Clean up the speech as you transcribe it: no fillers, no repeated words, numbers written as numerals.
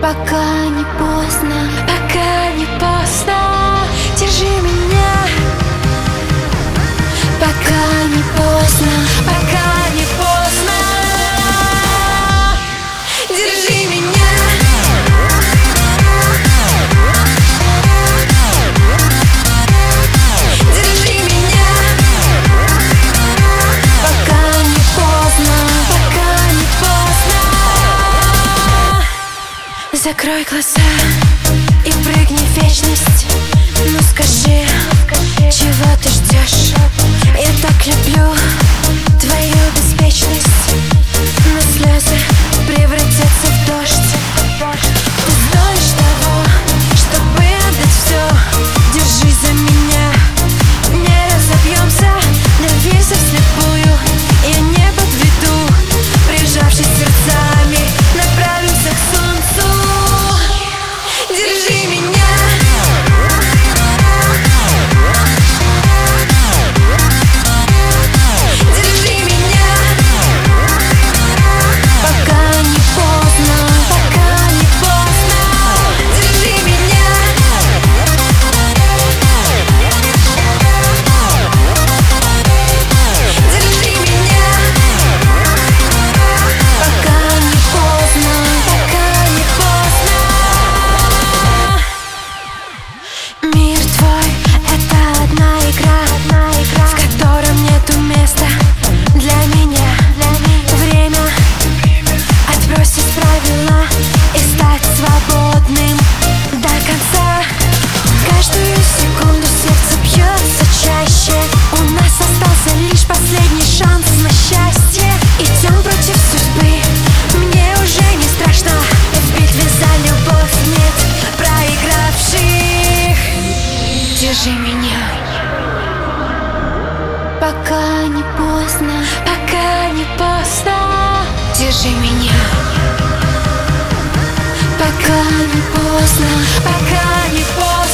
Пока не поздно, пока не поздно, держи меня. Пока не поздно, пока не поздно, держи меня. Держи меня. Пока не поздно, пока не поздно. Закрой глаза и прыгни в вечность. Ну скажи, чего ты ждешь? Я так люблю твою беспечность, но слезы превратятся в дождь. Ты стоишь того, чтобы отдать все. Держись за меня, не разобьемся, доверься вслепую. Я не подведу, прижавшись сердцами, направимся к солнцу. Держи меня. Держи меня. Пока не поздно, пока не поздно. Держи меня. Держи меня. Пока не поздно, пока не поздно. Мир твой — это одна игра, в котором нету места для меня. Время отбросить правила и стать свободным до конца. Каждую секунду сердце бьется чаще. У нас остался лишь последний шанс на счастье. Идем против судьбы, мне уже не страшно. В битве за любовь нет проигравших. Держи меня. Пока не поздно, пока не поздно. Держи меня. Пока не поздно, пока не поздно.